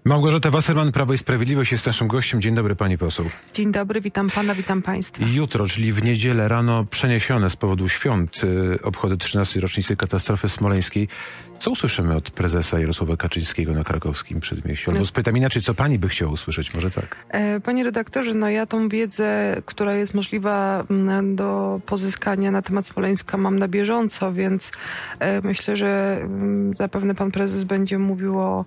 Małgorzata Wasserman, Prawo i Sprawiedliwość, jest naszym gościem. Dzień dobry, pani poseł. Dzień dobry, witam pana, witam państwa. Jutro, czyli w niedzielę rano, przeniesione z powodu świąt obchody 13. rocznicy katastrofy smoleńskiej. Co usłyszymy od prezesa Jarosława Kaczyńskiego na krakowskim Przedmieściu? Albo spytam inaczej, co pani by chciała usłyszeć? Może tak? Panie redaktorze, ja tą wiedzę, która jest możliwa do pozyskania na temat Smoleńska, mam na bieżąco, więc myślę, że zapewne pan prezes będzie mówił o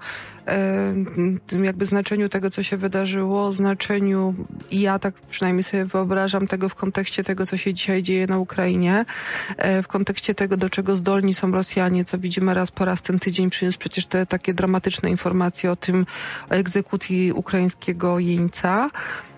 jakby znaczeniu tego, co się wydarzyło, znaczeniu, i ja tak przynajmniej sobie wyobrażam tego w kontekście tego, co się dzisiaj dzieje na Ukrainie, w kontekście tego, do czego zdolni są Rosjanie, co widzimy raz po raz ten tydzień przyniósł przecież te takie dramatyczne informacje o egzekucji ukraińskiego jeńca.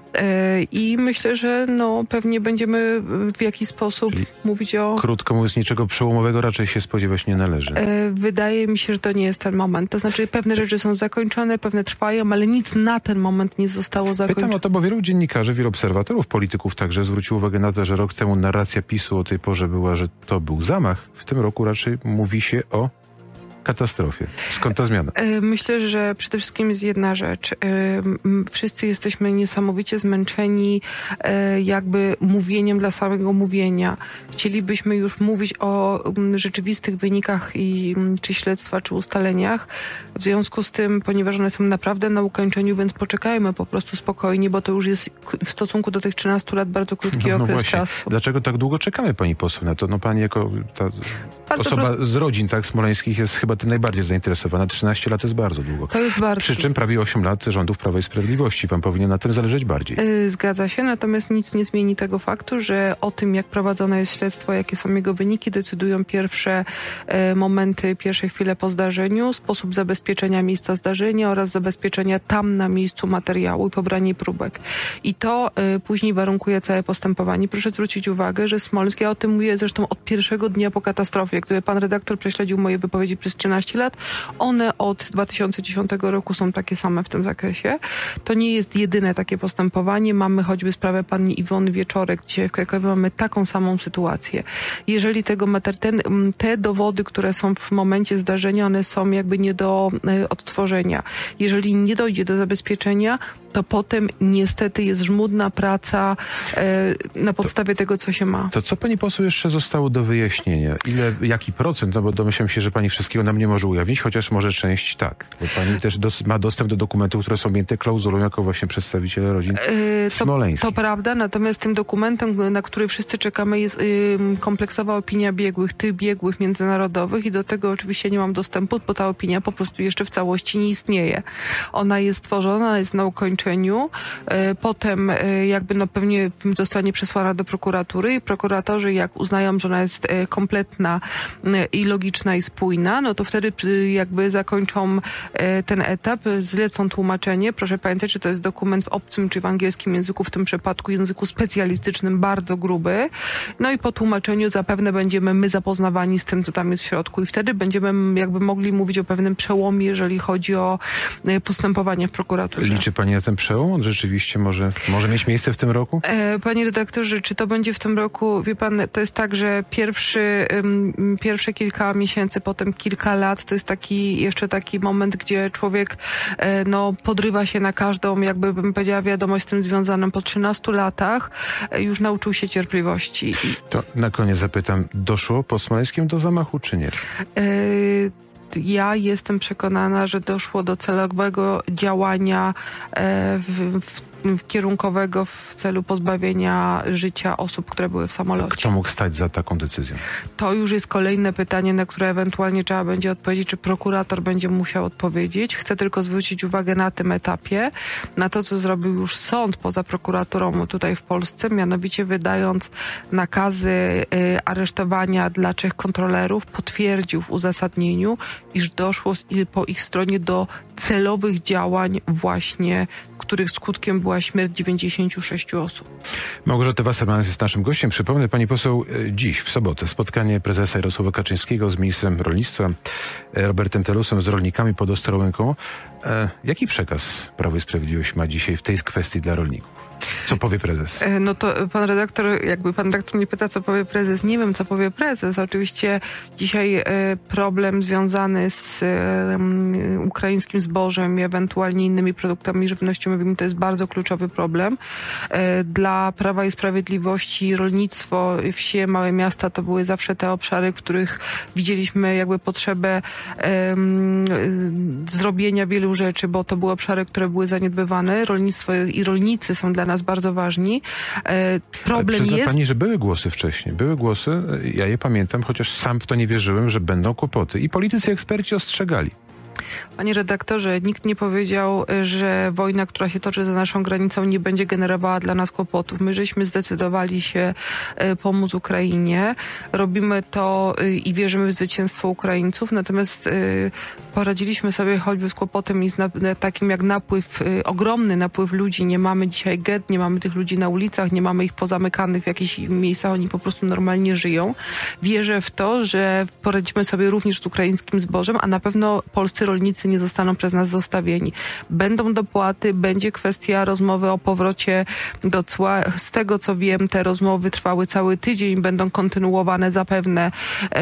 I myślę, że pewnie będziemy w jakiś sposób mówić o... Krótko mówiąc, niczego przełomowego raczej się spodziewać nie należy. Wydaje mi się, że to nie jest ten moment. To znaczy pewne rzeczy są zakończone, pewne trwają, ale nic na ten moment nie zostało zakończone. Pytam o to, bo wielu dziennikarzy, wielu obserwatorów, polityków także zwróciło uwagę na to, że rok temu narracja PiS-u o tej porze była, że to był zamach. W tym roku raczej mówi się o katastrofie. Skąd ta zmiana? Myślę, że przede wszystkim jest jedna rzecz. Wszyscy jesteśmy niesamowicie zmęczeni jakby mówieniem dla samego mówienia. Chcielibyśmy już mówić o rzeczywistych wynikach czy śledztwa, czy ustaleniach. W związku z tym, ponieważ one są naprawdę na ukończeniu, więc poczekajmy po prostu spokojnie, bo to już jest w stosunku do tych 13 lat bardzo krótki okres czasu. Dlaczego tak długo czekamy, pani poseł, na to? Pani jako osoba z rodzin smoleńskich jest chyba tym najbardziej zainteresowana. 13 lat jest bardzo długo. To jest bardzo. Przy czym prawie 8 lat rządów Prawa i Sprawiedliwości. Wam powinien na tym zależeć bardziej. Zgadza się, natomiast nic nie zmieni tego faktu, że o tym, jak prowadzone jest śledztwo, jakie są jego wyniki, decydują pierwsze momenty, pierwsze chwile po zdarzeniu, sposób zabezpieczenia miejsca zdarzenia oraz zabezpieczenia tam na miejscu materiału i pobranie próbek. I to później warunkuje całe postępowanie. Proszę zwrócić uwagę, że Smolsk, ja o tym mówię zresztą od pierwszego dnia po katastrofie. Gdyby pan redaktor prześledził moje wypowiedzi przez 13 lat, one od 2010 roku są takie same w tym zakresie. To nie jest jedyne takie postępowanie. Mamy choćby sprawę pani Iwony Wieczorek, gdzie w Krakowie mamy taką samą sytuację. Jeżeli te dowody, które są w momencie zdarzenia, one są jakby nie do odtworzenia. Jeżeli nie dojdzie do zabezpieczenia, to potem niestety jest żmudna praca na podstawie tego, co się ma. To co pani poseł jeszcze zostało do wyjaśnienia? Jaki procent? Bo domyślam się, że pani wszystkiego nam nie może ujawnić, chociaż może część tak. Bo pani też ma dostęp do dokumentów, które są objęte klauzulą jako właśnie przedstawiciele rodzin smoleńskich. To prawda, natomiast tym dokumentem, na który wszyscy czekamy, jest kompleksowa opinia biegłych, tych biegłych międzynarodowych, i do tego oczywiście nie mam dostępu, bo ta opinia po prostu jeszcze w całości nie istnieje. Ona jest tworzona, jest na ukończeniu, potem jakby pewnie zostanie przesłana do prokuratury i prokuratorzy, jak uznają, że ona jest kompletna i logiczna i spójna, to wtedy jakby zakończą ten etap, zlecą tłumaczenie. Proszę pamiętać, że to jest dokument w obcym czy w angielskim języku, w tym przypadku języku specjalistycznym, bardzo gruby. I po tłumaczeniu zapewne będziemy my zapoznawani z tym, co tam jest w środku, i wtedy będziemy jakby mogli mówić o pewnym przełomie, jeżeli chodzi o postępowanie w prokuraturze. Liczy pani na ten przełom? On rzeczywiście może mieć miejsce w tym roku? Panie redaktorze, czy to będzie w tym roku? Wie pan, to jest tak, że pierwsze kilka miesięcy, potem kilka lat, to jest jeszcze taki moment, gdzie człowiek podrywa się na każdą, jakby bym powiedziała, wiadomość z tym związaną. Po 13 latach już nauczył się cierpliwości. To na koniec zapytam, doszło po Smoleńskim do zamachu, czy nie? Ja jestem przekonana, że doszło do celowego działania kierunkowego w celu pozbawienia życia osób, które były w samolocie. Kto mógł stać za taką decyzją? To już jest kolejne pytanie, na które ewentualnie trzeba będzie odpowiedzieć, czy prokurator będzie musiał odpowiedzieć. Chcę tylko zwrócić uwagę na tym etapie, na to, co zrobił już sąd poza prokuraturą tutaj w Polsce, mianowicie wydając nakazy aresztowania dla 3 kontrolerów, potwierdził w uzasadnieniu, iż doszło po ich stronie do celowych działań właśnie, których skutkiem była śmierć 96 osób. Małgorzata Wasserman jest naszym gościem. Przypomnę, pani poseł, dziś, w sobotę, spotkanie prezesa Jarosława Kaczyńskiego z ministrem rolnictwa Robertem Telusem, z rolnikami pod Ostrołęką. Jaki przekaz Prawo i Sprawiedliwość ma dzisiaj w tej kwestii dla rolników? Co powie prezes? No to pan redaktor mnie pyta, co powie prezes. Nie wiem, co powie prezes. Oczywiście dzisiaj problem związany z ukraińskim zbożem i ewentualnie innymi produktami żywnościowymi to jest bardzo kluczowy problem. Dla Prawa i Sprawiedliwości rolnictwo, wsie, małe miasta to były zawsze te obszary, w których widzieliśmy jakby potrzebę zrobienia wielu rzeczy, bo to były obszary, które były zaniedbywane. Rolnictwo i rolnicy są dla nas bardzo ważni. Problem jest... Pani, że były głosy wcześniej. Były głosy, ja je pamiętam, chociaż sam w to nie wierzyłem, że będą kłopoty. I politycy, eksperci ostrzegali. Panie redaktorze, nikt nie powiedział, że wojna, która się toczy za naszą granicą, nie będzie generowała dla nas kłopotów. My żeśmy zdecydowali się pomóc Ukrainie. Robimy to i wierzymy w zwycięstwo Ukraińców, natomiast poradziliśmy sobie choćby z kłopotem i z takim jak ogromny napływ ludzi. Nie mamy dzisiaj get, nie mamy tych ludzi na ulicach, nie mamy ich pozamykanych w jakichś miejscach, oni po prostu normalnie żyją. Wierzę w to, że poradzimy sobie również z ukraińskim zbożem, a na pewno polscy rolnicy nie zostaną przez nas zostawieni. Będą dopłaty, będzie kwestia rozmowy o powrocie do cła. Z tego co wiem, te rozmowy trwały cały tydzień, będą kontynuowane zapewne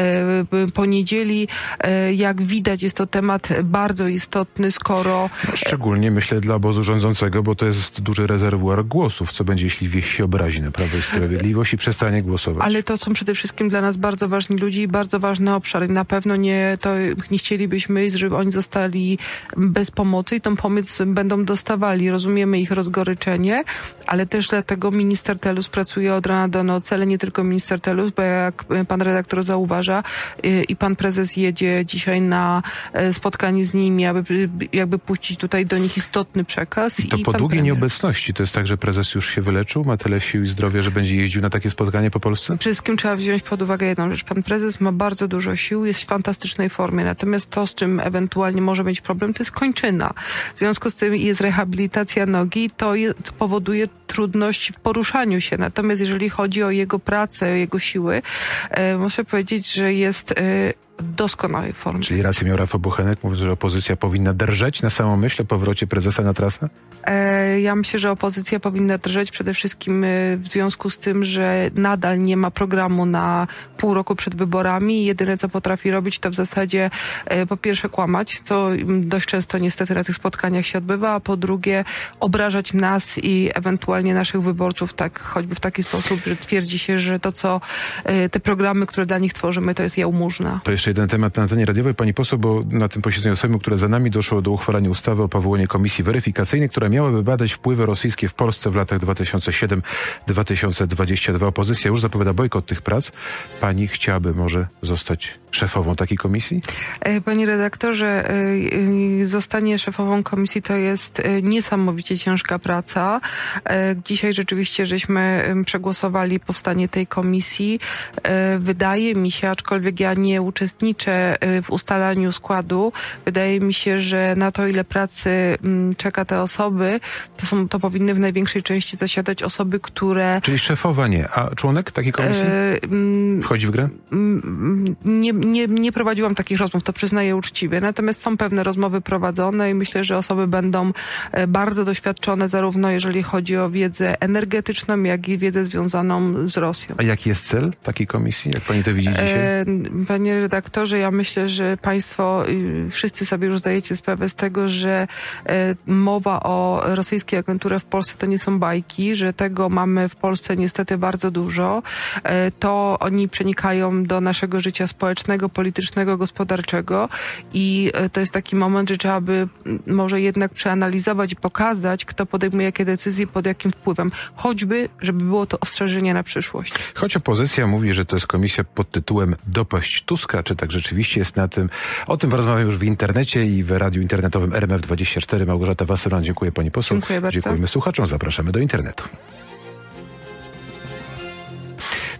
po niedzieli. Jak widać, jest to temat bardzo istotny, skoro... Szczególnie myślę dla obozu rządzącego, bo to jest duży rezerwuar głosów. Co będzie, jeśli wieś się obrazi na Prawo i Sprawiedliwość i przestanie głosować? Ale to są przede wszystkim dla nas bardzo ważni ludzie i bardzo ważne obszary. Na pewno nie chcielibyśmy, żeby oni zostali bez pomocy i tą pomoc będą dostawali. Rozumiemy ich rozgoryczenie, ale też dlatego minister Telus pracuje od rana do nocy, ale nie tylko minister Telus, bo jak pan redaktor zauważa i pan prezes jedzie dzisiaj na spotkanie z nimi, aby jakby puścić tutaj do nich istotny przekaz. I to po długiej nieobecności. To jest tak, że prezes już się wyleczył, ma tyle sił i zdrowia, że będzie jeździł na takie spotkanie po Polsce? Przede wszystkim trzeba wziąć pod uwagę jedną rzecz. Pan prezes ma bardzo dużo sił, jest w fantastycznej formie, natomiast to, z czym ewentualnie może być problem, to jest kończyna. W związku z tym jest rehabilitacja nogi, to powoduje trudność w poruszaniu się. Natomiast jeżeli chodzi o jego pracę, o jego siły, muszę powiedzieć, że jest w doskonałej formie. Czyli rację miał Rafał Bochenek, mówiąc, że opozycja powinna drżeć na samą myśl o powrocie prezesa na trasę? Ja myślę, że opozycja powinna drżeć przede wszystkim w związku z tym, że nadal nie ma programu na pół roku przed wyborami. Jedyne, co potrafi robić, to w zasadzie po pierwsze kłamać, co dość często niestety na tych spotkaniach się odbywa, a po drugie obrażać nas i ewentualnie naszych wyborców tak choćby w taki sposób, że twierdzi się, że to, co te programy, które dla nich tworzymy, to jest jałmużna. To jeszcze jeden temat na antenie radiowej, pani poseł, bo na tym posiedzeniu Sejmu, które za nami, doszło do uchwalenia ustawy o powołaniu komisji weryfikacyjnej, która miałaby badać wpływy rosyjskie w Polsce w latach 2007-2022. Opozycja już zapowiada bojkot tych prac. Pani chciałaby może zostać szefową takiej komisji? Panie redaktorze, zostanie szefową komisji to jest niesamowicie ciężka praca. Dzisiaj rzeczywiście żeśmy przegłosowali powstanie tej komisji. Wydaje mi się, aczkolwiek ja nie uczestniczę w ustalaniu składu, wydaje mi się, że na to, ile pracy czeka te osoby, to powinny w największej części zasiadać osoby, które... Czyli szefowa nie, a członek takiej komisji wchodzi w grę? Nie prowadziłam takich rozmów, to przyznaję uczciwie. Natomiast są pewne rozmowy prowadzone i myślę, że osoby będą bardzo doświadczone, zarówno jeżeli chodzi o wiedzę energetyczną, jak i wiedzę związaną z Rosją. A jaki jest cel takiej komisji? Jak pani to widzi dzisiaj? Panie redaktorze, ja myślę, że państwo wszyscy sobie już zdajecie sprawę z tego, że mowa o rosyjskiej agenturze w Polsce to nie są bajki, że tego mamy w Polsce niestety bardzo dużo. To oni przenikają do naszego życia społecznego, politycznego, gospodarczego i to jest taki moment, że trzeba by może jednak przeanalizować i pokazać, kto podejmuje jakie decyzje, pod jakim wpływem. Choćby, żeby było to ostrzeżenie na przyszłość. Choć opozycja mówi, że to jest komisja pod tytułem Dopaść Tuska, czy tak rzeczywiście jest na tym? O tym porozmawiam już w internecie i w radiu internetowym RMF24. Małgorzata Wasserman, dziękuję pani poseł. Dziękuję bardzo. Dziękujemy słuchaczom, zapraszamy do internetu.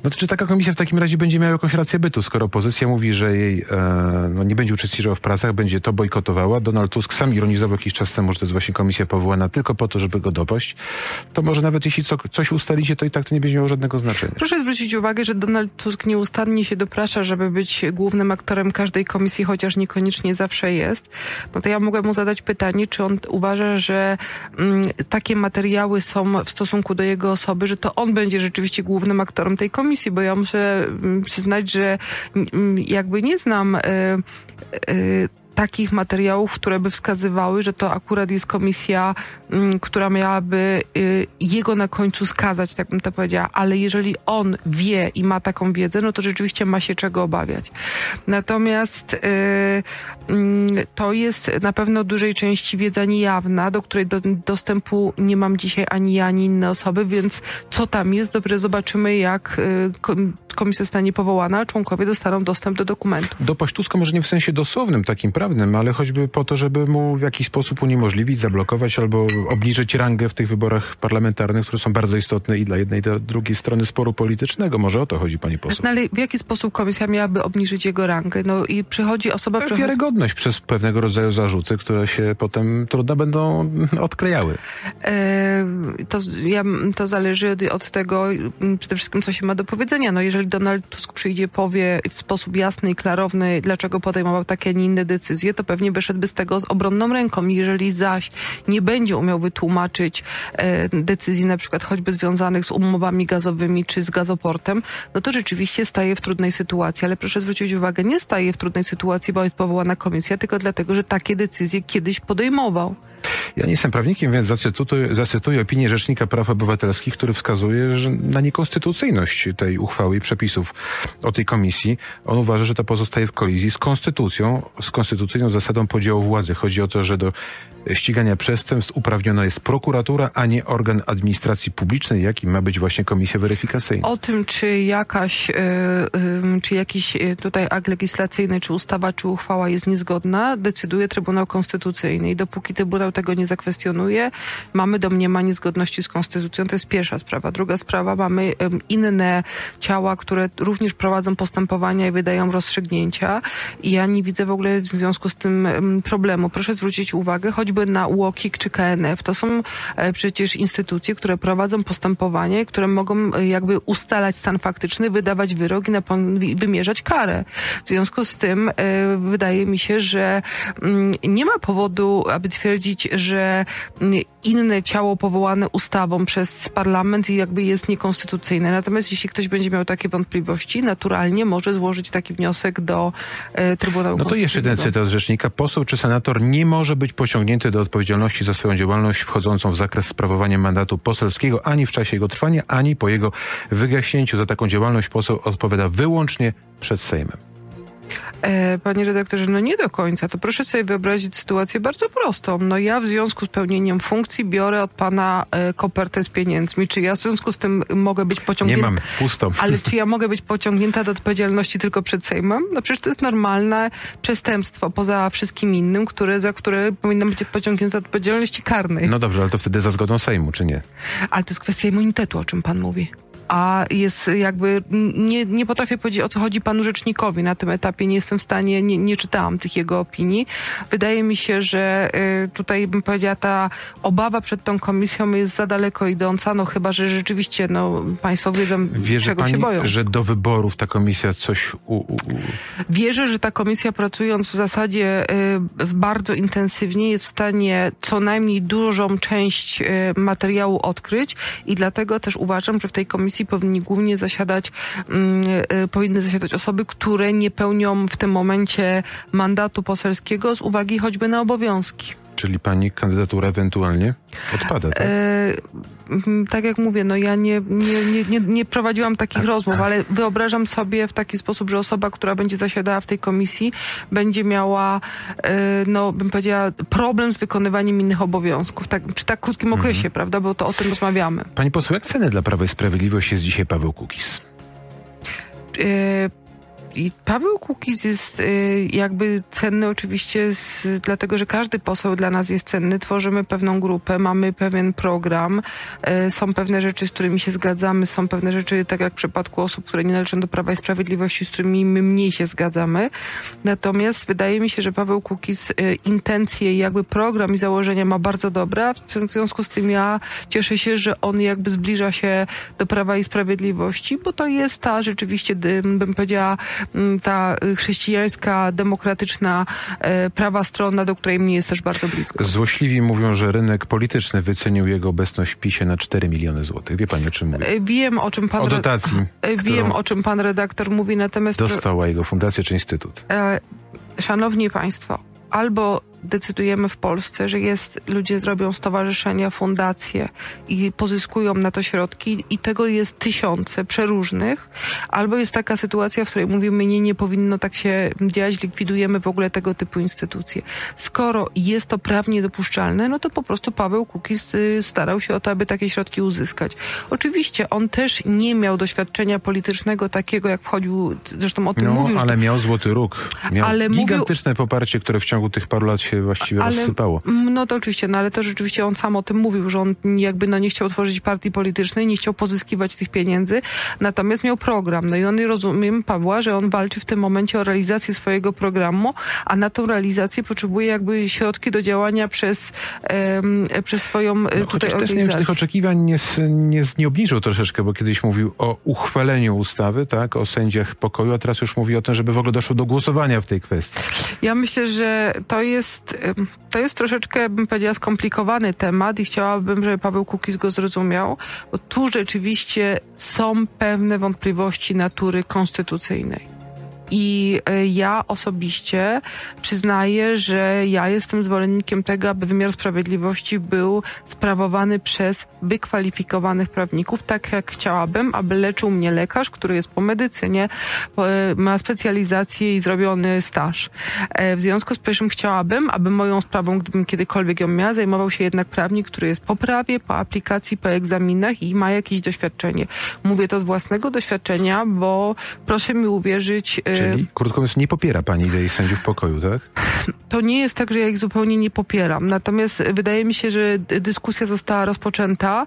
No to czy taka komisja w takim razie będzie miała jakąś rację bytu, skoro opozycja mówi, że jej nie będzie uczestniczyła w pracach, będzie to bojkotowała. Donald Tusk sam ironizował jakiś czas temu, że to jest właśnie komisja powołana tylko po to, żeby go dopaść. To może nawet jeśli coś ustalicie, to i tak to nie będzie miało żadnego znaczenia. Proszę zwrócić uwagę, że Donald Tusk nieustannie się doprasza, żeby być głównym aktorem każdej komisji, chociaż niekoniecznie zawsze jest. No to ja mogę mu zadać pytanie, czy on uważa, że takie materiały są w stosunku do jego osoby, że to on będzie rzeczywiście głównym aktorem tej komisji, bo ja muszę przyznać, że jakby nie znam takich materiałów, które by wskazywały, że to akurat jest komisja, która miałaby jego na końcu skazać, tak bym to powiedziała. Ale jeżeli on wie i ma taką wiedzę, no to rzeczywiście ma się czego obawiać. Natomiast to jest na pewno w dużej części wiedza niejawna, do której dostępu nie mam dzisiaj ani ja, ani inne osoby, więc co tam jest, dobrze zobaczymy, jak komisja zostanie powołana, członkowie dostaną dostęp do dokumentu. Dopaść Tuska może nie w sensie dosłownym, takim prawnym, ale choćby po to, żeby mu w jakiś sposób uniemożliwić, zablokować albo obniżyć rangę w tych wyborach parlamentarnych, które są bardzo istotne i dla jednej, i dla drugiej strony sporu politycznego. Może o to chodzi, pani poseł. No ale w jaki sposób komisja miałaby obniżyć jego rangę? No i przychodzi osoba... Wiarygodność przez pewnego rodzaju zarzuty, które się potem trudno będą odklejały. To zależy od tego przede wszystkim, co się ma do powiedzenia. No jeżeli Donald Tusk przyjdzie, powie w sposób jasny i klarowny, dlaczego podejmował takie, a nie inne decyzje, to pewnie wyszedłby z tego z obronną ręką. Jeżeli zaś nie będzie umiał wytłumaczyć decyzji na przykład choćby związanych z umowami gazowymi czy z gazoportem, no to rzeczywiście staje w trudnej sytuacji. Ale proszę zwrócić uwagę, nie staje w trudnej sytuacji, bo jest powołana komisja, tylko dlatego, że takie decyzje kiedyś podejmował. Ja nie jestem prawnikiem, więc zacytuję opinię Rzecznika Praw Obywatelskich, który wskazuje na niekonstytucyjność tej uchwały i przepisów o tej komisji. On uważa, że to pozostaje w kolizji z konstytucją, z konstytucyjną zasadą podziału władzy. Chodzi o to, że do ścigania przestępstw uprawniona jest prokuratura, a nie organ administracji publicznej, jakim ma być właśnie komisja weryfikacyjna. O tym, czy jakiś tutaj akt legislacyjny, czy ustawa, czy uchwała jest niezgodna, decyduje Trybunał Konstytucyjny. I dopóki Trybunał tego nie zakwestionuje, mamy domniemanie zgodności z konstytucją. To jest pierwsza sprawa. Druga sprawa, mamy inne ciała, które również prowadzą postępowania i wydają rozstrzygnięcia. I ja nie widzę w ogóle w związku z tym problemu. Proszę zwrócić uwagę choćby na UOKiK czy KNF. To są przecież instytucje, które prowadzą postępowanie, które mogą jakby ustalać stan faktyczny, wydawać wyrok i wymierzać karę. W związku z tym wydaje mi się, że nie ma powodu, aby twierdzić, że inne ciało powołane ustawą przez parlament jakby jest niekonstytucyjne. Natomiast jeśli ktoś będzie miał takie wątpliwości, naturalnie może złożyć taki wniosek do Trybunału Konstytucyjnego. No to jeszcze jeden cytat z rzecznika. Poseł czy senator nie może być pociągnięty do odpowiedzialności za swoją działalność wchodzącą w zakres sprawowania mandatu poselskiego ani w czasie jego trwania, ani po jego wygaśnięciu. Za taką działalność poseł odpowiada wyłącznie przed Sejmem. Panie redaktorze, no nie do końca. To proszę sobie wyobrazić sytuację bardzo prostą. No ja w związku z pełnieniem funkcji biorę od pana kopertę z pieniędzmi. Czy ja w związku z tym mogę być pociągnięta... Nie mam, pusto. Ale czy ja mogę być pociągnięta do odpowiedzialności tylko przed Sejmem? No przecież to jest normalne przestępstwo poza wszystkim innym, za które powinna być pociągnięta do odpowiedzialności karnej. No dobrze, ale to wtedy za zgodą Sejmu, czy nie? Ale to jest kwestia immunitetu, o czym pan mówi. A jest jakby, nie potrafię powiedzieć, o co chodzi panu rzecznikowi na tym etapie, nie jestem w stanie, nie czytałam tych jego opinii. Wydaje mi się, że tutaj bym powiedziała, ta obawa przed tą komisją jest za daleko idąca, no chyba, że rzeczywiście, państwo wiedzą, czego się boją. Że do wyborów ta komisja coś Wierzę, że ta komisja, pracując w zasadzie bardzo intensywnie, jest w stanie co najmniej dużą część materiału odkryć i dlatego też uważam, że w tej komisji powinny zasiadać osoby, które nie pełnią w tym momencie mandatu poselskiego z uwagi choćby na obowiązki. Czyli pani kandydatura ewentualnie odpada, tak? Tak jak mówię, ja nie prowadziłam takich rozmów, ale wyobrażam sobie w taki sposób, że osoba, która będzie zasiadała w tej komisji, będzie miała, bym powiedziała, problem z wykonywaniem innych obowiązków. Przy tak krótkim okresie, prawda? Bo to o tym rozmawiamy. Pani poseł, jak cenny dla Prawa i Sprawiedliwości jest dzisiaj Paweł Kukiz? I Paweł Kukiz jest jakby cenny oczywiście dlatego, że każdy poseł dla nas jest cenny. Tworzymy pewną grupę, mamy pewien program, są pewne rzeczy, z którymi się zgadzamy, są pewne rzeczy, tak jak w przypadku osób, które nie należą do Prawa i Sprawiedliwości, z którymi my mniej się zgadzamy. Natomiast wydaje mi się, że Paweł Kukiz intencje i jakby program i założenia ma bardzo dobre. W związku z tym ja cieszę się, że on jakby zbliża się do Prawa i Sprawiedliwości, bo to jest ta rzeczywiście, bym powiedziała, ta chrześcijańska, demokratyczna prawa strona, do której mnie jest też bardzo blisko. Złośliwi mówią, że rynek polityczny wycenił jego obecność w PiS-ie na 4 miliony złotych. Wie pani, o czym mówię? Wiem, o czym pan... O dotacji. Wiem, o czym pan redaktor mówi, natomiast... Dostała jego fundacja czy instytut. Szanowni państwo, albo decydujemy w Polsce, że ludzie zrobią stowarzyszenia, fundacje i pozyskują na to środki i tego jest tysiące przeróżnych, albo jest taka sytuacja, w której mówimy nie powinno tak się dziać, likwidujemy w ogóle tego typu instytucje. Skoro jest to prawnie dopuszczalne, no to po prostu Paweł Kukiz starał się o to, aby takie środki uzyskać. Oczywiście on też nie miał doświadczenia politycznego takiego, jak wchodził, zresztą o tym mówił. Ale miał złoty róg. Miał gigantyczne poparcie, które w ciągu tych paru lat się właściwie rozsypało. No to oczywiście, ale to rzeczywiście on sam o tym mówił, że on jakby nie chciał tworzyć partii politycznej, nie chciał pozyskiwać tych pieniędzy, natomiast miał program. No i on, rozumiem Pawła, że on walczy w tym momencie o realizację swojego programu, a na tą realizację potrzebuje jakby środki do działania przez swoją tutaj organizację. Też tych oczekiwań nie obniżył troszeczkę, bo kiedyś mówił o uchwaleniu ustawy, tak, o sędziach pokoju, a teraz już mówi o tym, żeby w ogóle doszło do głosowania w tej kwestii. Ja myślę, że to jest troszeczkę, bym powiedziała, skomplikowany temat i chciałabym, żeby Paweł Kukiz go zrozumiał, bo tu rzeczywiście są pewne wątpliwości natury konstytucyjnej. I ja osobiście przyznaję, że ja jestem zwolennikiem tego, aby wymiar sprawiedliwości był sprawowany przez wykwalifikowanych prawników, tak jak chciałabym, aby leczył mnie lekarz, który jest po medycynie, ma specjalizację i zrobiony staż. W związku z czym chciałabym, aby moją sprawą, gdybym kiedykolwiek ją miała, zajmował się jednak prawnik, który jest po prawie, po aplikacji, po egzaminach i ma jakieś doświadczenie. Mówię to z własnego doświadczenia, bo proszę mi uwierzyć... Czyli, krótko mówiąc, nie popiera pani idei sędziów pokoju, tak? To nie jest tak, że ja ich zupełnie nie popieram. Natomiast wydaje mi się, że dyskusja została rozpoczęta.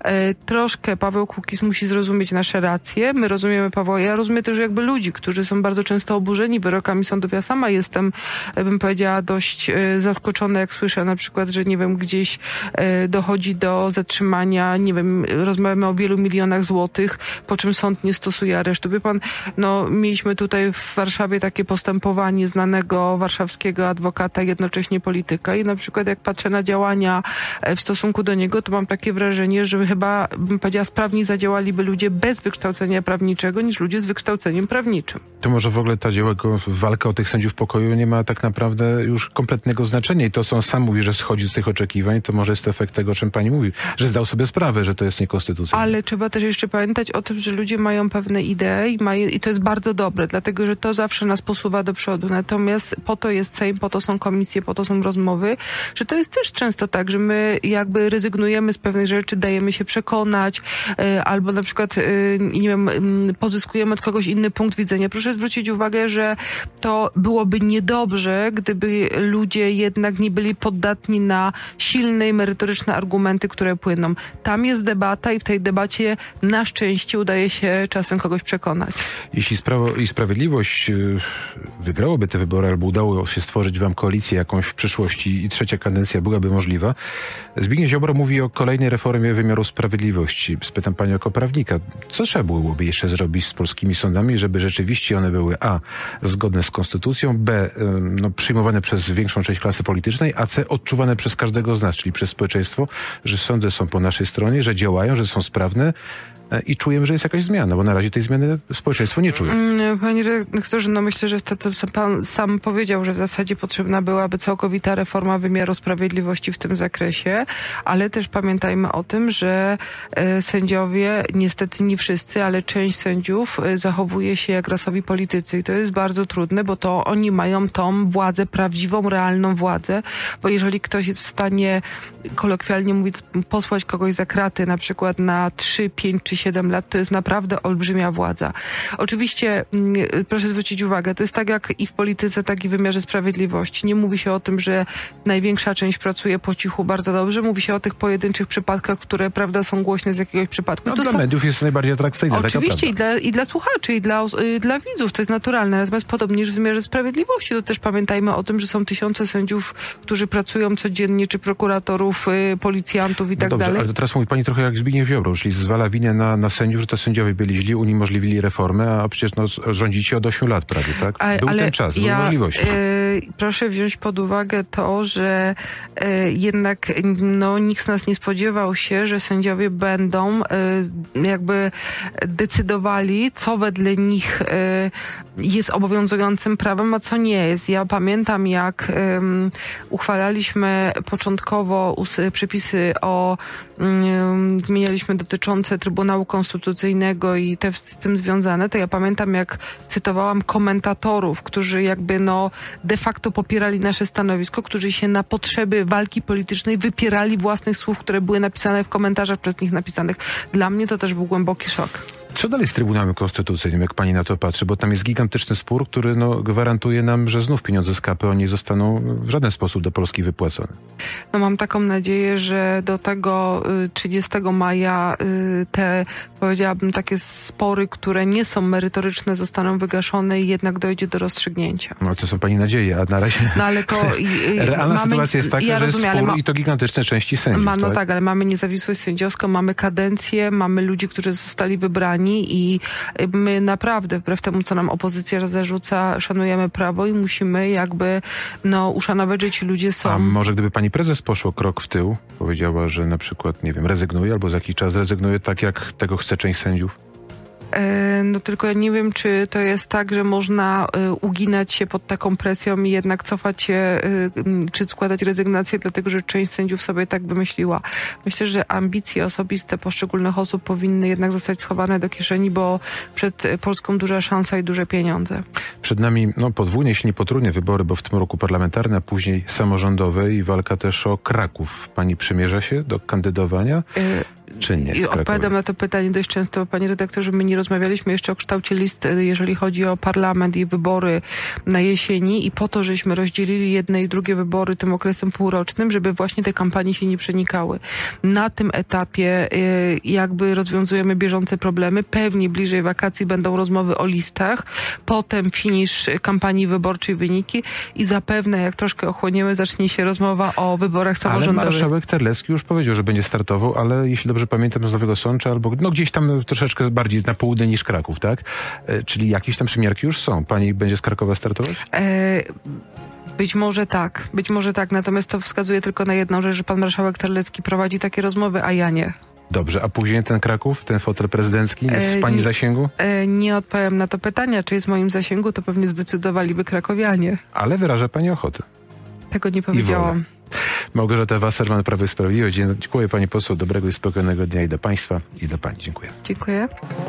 Troszkę Paweł Kukiz musi zrozumieć nasze racje. My rozumiemy Pawła. Ja rozumiem też jakby ludzi, którzy są bardzo często oburzeni wyrokami sądów. Ja sama jestem, bym powiedziała, dość zaskoczona, jak słyszę na przykład, że nie wiem, gdzieś dochodzi do zatrzymania, nie wiem, rozmawiamy o wielu milionach złotych, po czym sąd nie stosuje aresztu. Wie pan, mieliśmy tutaj w Warszawie takie postępowanie znanego warszawskiego adwokata, jednocześnie polityka i na przykład jak patrzę na działania w stosunku do niego, to mam takie wrażenie, że chyba, bym powiedziała, sprawniej zadziałaliby ludzie bez wykształcenia prawniczego niż ludzie z wykształceniem prawniczym. To może w ogóle ta walka o tych sędziów pokoju nie ma tak naprawdę już kompletnego znaczenia i to, co on sam mówi, że schodzi z tych oczekiwań, to może jest to efekt tego, o czym pani mówi, że zdał sobie sprawę, że to jest niekonstytucyjne. Ale trzeba też jeszcze pamiętać o tym, że ludzie mają pewne idee i to jest bardzo dobre, dlatego, że to zawsze nas posuwa do przodu. Natomiast po to jest Sejm, po to są komisje, po to są rozmowy, że to jest też często tak, że my jakby rezygnujemy z pewnych rzeczy, dajemy się przekonać, albo na przykład, nie wiem, pozyskujemy od kogoś inny punkt widzenia. Proszę zwrócić uwagę, że to byłoby niedobrze, gdyby ludzie jednak nie byli poddatni na silne i merytoryczne argumenty, które płyną. Tam jest debata i w tej debacie na szczęście udaje się czasem kogoś przekonać. Jeśli Prawo i Sprawiedliwość wygrałoby te wybory albo udało się stworzyć wam koalicję jakąś w przyszłości i trzecia kadencja byłaby możliwa, Zbigniew Ziobro mówi o kolejnej reformie wymiaru sprawiedliwości. Spytam panią jako prawnika, co trzeba byłoby jeszcze zrobić z polskimi sądami, żeby rzeczywiście one były a. zgodne z konstytucją, b. przyjmowane przez większą część klasy politycznej, a c. odczuwane przez każdego z nas, czyli przez społeczeństwo, że sądy są po naszej stronie, że działają, że są sprawne i czujemy, że jest jakaś zmiana, bo na razie tej zmiany społeczeństwo nie czuje. Panie redaktorze, myślę, że to pan sam powiedział, że w zasadzie potrzebna byłaby całkowita reforma wymiaru sprawiedliwości w tym zakresie, ale też pamiętajmy o tym, że sędziowie, niestety nie wszyscy, ale część sędziów zachowuje się jak rasowi politycy i to jest bardzo trudne, bo to oni mają tą władzę, prawdziwą, realną władzę, bo jeżeli ktoś jest w stanie, kolokwialnie mówiąc, posłać kogoś za kraty, na przykład na 3, 5 czy czy 7 lat, to jest naprawdę olbrzymia władza. Oczywiście, proszę zwrócić uwagę, to jest tak jak i w polityce, tak i w wymiarze sprawiedliwości. Nie mówi się o tym, że największa część pracuje po cichu bardzo dobrze. Mówi się o tych pojedynczych przypadkach, które, prawda, są głośne z jakiegoś przypadku. No, dla mediów jest to najbardziej atrakcyjne. Oczywiście i dla słuchaczy, i dla widzów, to jest naturalne. Natomiast podobnież w wymiarze sprawiedliwości, to też pamiętajmy o tym, że są tysiące sędziów, którzy pracują codziennie, czy prokuratorów, policjantów i tak dobrze, dalej. Ale to teraz mówi pani trochę jak Zbigniew Ziobro, czyli zwala winę na sędziów, że to sędziowie byli źli, uniemożliwili reformę, a przecież rządzicie od 8 lat prawie, tak? Był ten czas, były możliwości. Proszę wziąć pod uwagę to, że jednak nikt z nas nie spodziewał się, że sędziowie będą jakby decydowali, co wedle nich jest obowiązującym prawem, a co nie jest. Ja pamiętam, jak uchwalaliśmy początkowo przepisy zmienialiśmy dotyczące Trybunału Konstytucyjnego i te z tym związane, to ja pamiętam, jak cytowałam komentatorów, którzy jakby de facto popierali nasze stanowisko, którzy się na potrzeby walki politycznej wypierali własnych słów, które były napisane w komentarzach przez nich napisanych. Dla mnie to też był głęboki szok. Co dalej z Trybunałem Konstytucyjnym, jak pani na to patrzy? Bo tam jest gigantyczny spór, który gwarantuje nam, że znów pieniądze z KPO nie zostaną w żaden sposób do Polski wypłacone. Mam taką nadzieję, że do tego 30 maja te, powiedziałabym, takie spory, które nie są merytoryczne, zostaną wygaszone i jednak dojdzie do rozstrzygnięcia. No to są pani nadzieje, a na razie ale to realna sytuacja jest taka, że jest spór i to gigantyczne części sędziów. Tak, ale mamy niezawisłość sędziowską, mamy kadencję, mamy ludzi, którzy zostali wybrani i my naprawdę, wbrew temu, co nam opozycja zarzuca, szanujemy prawo i musimy jakby uszanować, że ci ludzie są... A może gdyby pani prezes poszła krok w tył, powiedziała, że na przykład, nie wiem, rezygnuje albo za jakiś czas rezygnuje, tak jak tego chce część sędziów? Tylko ja nie wiem, czy to jest tak, że można uginać się pod taką presją i jednak cofać się, czy składać rezygnację, dlatego że część sędziów sobie tak wymyśliła. Myślę, że ambicje osobiste poszczególnych osób powinny jednak zostać schowane do kieszeni, bo przed Polską duża szansa i duże pieniądze. Przed nami podwójne, jeśli nie potrójne wybory, bo w tym roku parlamentarne, a później samorządowe i walka też o Kraków. Pani przymierza się do kandydowania? Czy nie? I odpowiadam na to pytanie dość często, panie redaktorze, my nie rozmawialiśmy jeszcze o kształcie list, jeżeli chodzi o parlament i wybory na jesieni i po to, żeśmy rozdzielili jedne i drugie wybory tym okresem półrocznym, żeby właśnie te kampanie się nie przenikały. Na tym etapie jakby rozwiązujemy bieżące problemy. Pewnie bliżej wakacji będą rozmowy o listach, potem finisz kampanii wyborczej, wyniki i zapewne, jak troszkę ochłoniemy, zacznie się rozmowa o wyborach samorządowych. Ale marszałek Terlecki już powiedział, że będzie startował, ale jeśli dobrze pamiętam, z Nowego Sącza albo gdzieś tam troszeczkę bardziej na południe niż Kraków, tak? Czyli jakieś tam przymiarki już są. Pani będzie z Krakowa startować? Być może tak. Natomiast to wskazuje tylko na jedną rzecz, że pan marszałek Terlecki prowadzi takie rozmowy, a ja nie. Dobrze, a później ten Kraków, ten fotel prezydencki jest w pani zasięgu? Nie odpowiem na to pytanie, czy jest w moim zasięgu, to pewnie zdecydowaliby krakowianie. Ale wyraża pani ochotę. Tego nie powiedziałam. Małgorzata Wasserman, Prawo i Sprawiedliwość. Dziękuję pani poseł, dobrego i spokojnego dnia i dla państwa, i dla pani. Dziękuję. Dziękuję.